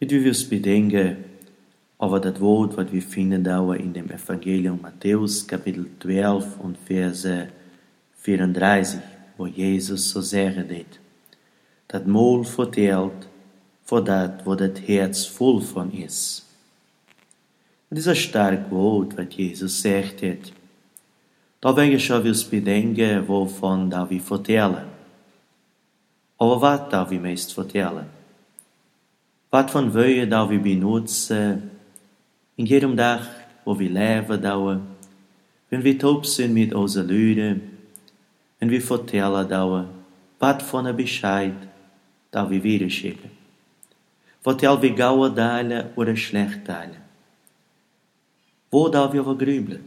Mit wie wir es bedenken, aber das Wort, was wir finden da in dem Evangelium Matthäus, Kapitel 12 und Verse 34, wo Jesus so sagen dit. Dat Maul vertelt, voor dat, wo das Herz voll von ist. Das ist ein starkes Wort, was Jesus sagt hat. Da werden schon wir es bedenken, wovon da wir vertellen. Aber was da wir meist vertellen? Was von Wöhe da wir benutzen, in jedem Tag, wo wir leben dauern, wenn wir taub sind mit unseren Leuten, wenn wir vertellen dauern, was von der Bescheid da wir wieder schicken. Vertellen wir gute Teile oder schlechte Teile. Wo da wir over grübeln?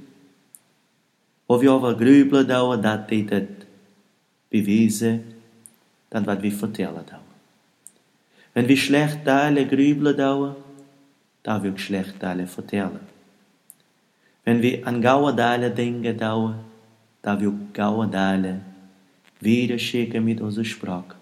Wo wir over grübeln dauern, dat dit het beweisen, dan wat wir vertellen dauern. Wenn wir schlechte Teile grübeln dauern, da wir schlechte Teile vertellen. Wenn wir an gute Teile denken dauern, da wir gute Teile wieder schicken mit unserer Sprache.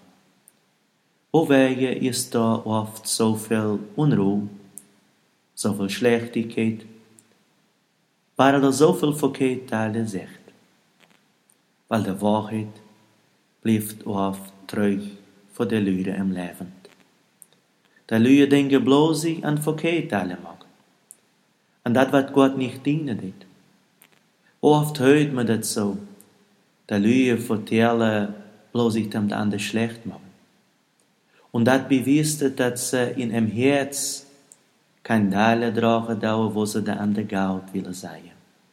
Wovegen ist da oft so viel Unruhe, so viel Schlechtigkeit, weil er so viel verkehrte Teile sagt. Weil die Wahrheit bleibt oft treu für die Leute im Leben. Die Leute denken bloß sich an verkehrte Teile machen. An das, was Gott nicht dienen wird. Oft hört man das so. Die Leute vertellen bloß sich dem anderen schlecht machen. Und das beweist, dass sie in ihrem Herz kein Teile tragen, wo sie der andere Gott willen sein.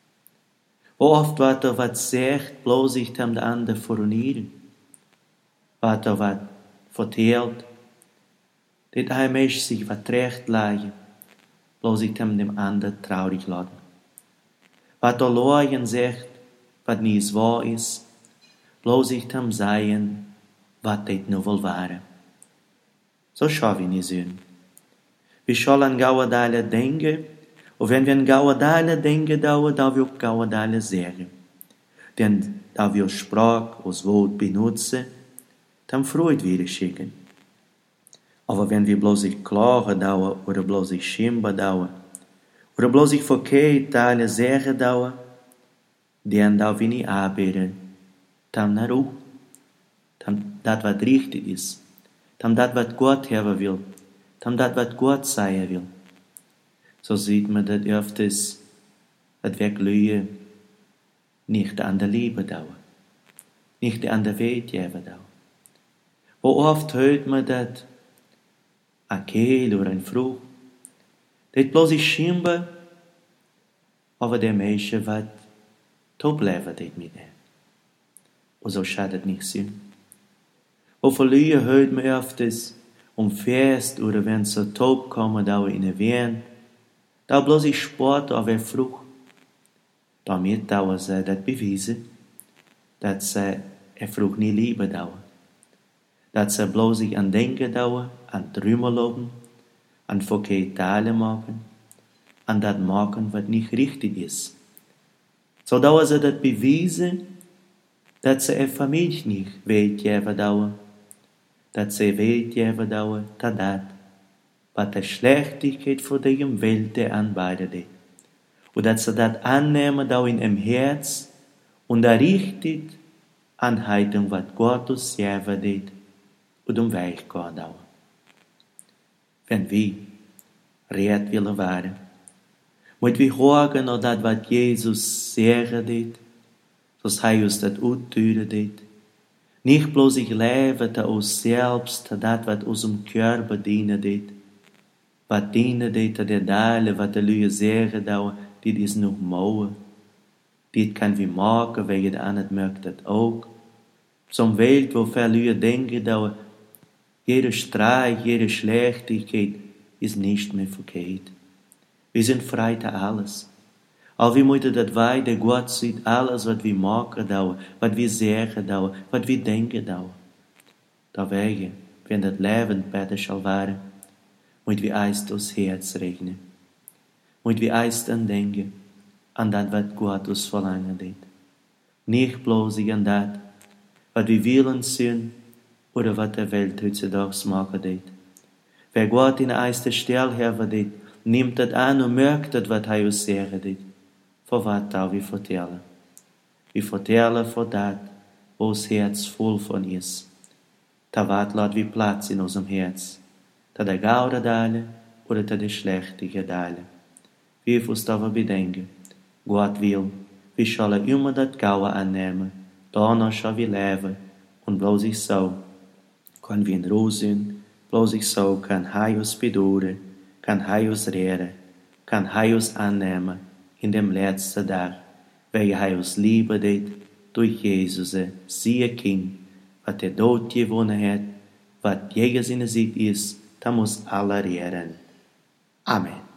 Oft wird er was sagt, bloß sich dem anderen verunieren. Wird er was vertelt, dass ein Mensch sich was recht leihen, bloß sich dem anderen traurig lassen. Was er leuen sagt, was nicht wahr ist, bloß sich dem sein, was das nur wohl wäre. So schauen wir nicht sehen. Wir sollen an gaue Teile denken, und wenn wir an gaue Teile denken, da wir auch gaue Teile sagen. Denn da wir Sprache, das Wort benutzen, dann freut wir schicken. Aber wenn wir bloß sich klagen dauern, oder bloß sich schimpfen dauern, oder bloß sich verkehrte Teile sagen dauern, dann da wir nicht arbeiten, dann nach auch. Dann das, was richtig ist. Dann das, was Gott haben will. Dann das, was Gott sagen will. So sieht man das öfters, dass wir Leute nicht an der Liebe dauern. Nicht an der Welt geben dauern. Wo oft hört man das, ein Kehl oder ein Frucht, das bloß ist schimpfen, aber der Mensch wird top leben mit ihm. Und so schadet nicht Sinn. Wo verlieren hört man öfters, Fest oder wenn so taub kommen, da in der Wien, da bloß ich Sport auf der Frucht. Damit dauern sie das beweisen, dass sie der Frucht nie Liebe dauern. Dass sie bloß sich an Denken dauern, an Träumen loben, an verkehrte Teile machen, an das machen, was nicht richtig ist. So dauern sie das beweisen, dass sie eine Familie nicht weggeben dauern. Dat ze weet je dauwen, dat wat de Schlechtigkeit voor de Welt anbeide deed. Und dat ze dat annehmen dauw in em Herz und da richtig anhalten, wat Gott uns selber deed, und Weg gehen dauwen. Wenn wir recht willen waren, moet wir horen auf dat wat Jesus zeggen deed, zoals hij uns dat uitduren deed. Nicht bloß ich lebe te uns selbst, dat wat unserem Körper dienen dit. Wat dienen dit te der Teile, wat de Leute sagen da, dit is noch Mauer. Dit kann wir machen, weil jeder andere mögt das auch. Zum Welt, wo viele Leute denken da, jeder Streich, jede Schlechtigkeit ist nicht mehr verkehrt. Wir sind frei zu alles. Aber wir müssen das weiter, Gott sieht alles, was wir machen, was wir sagen, was wir denken. Deswegen, wenn das Leben besser soll werden, müssen wir erst das Herz rechnen. Müssen wir erst an denken, an das, was Gott uns verlangen hat. Nicht bloß an das, was wir wollen sehen oder was der Welt heutzutage machen hat. Wer Gott in de eiste stel hebben dit, neemt het aan en merkt het wat hij u zeggen dit. Voor wat zou we vertellen? We vertellen voor dat, wo ons herz vol van is. Ta wat laat we plaats in unserem herz. Ta de gouden dalen, oder ta de schlechtige dalen. We verstaven bedenken. Gott wil, we zullen immer dat gouden aannemen. Daarna zal we leven, en bloos ik zo. Kan we in rozen, bloos ik zo kan hij ons bedoelen, kan hij ons redden, kan hij ons aannemen in dem letzte dag, weil hij ons liebe deed durch Jezus, siehe King, wat de dood gewonnen heeft, wat jegens in de ziet is, dat moet alle redden. Amen.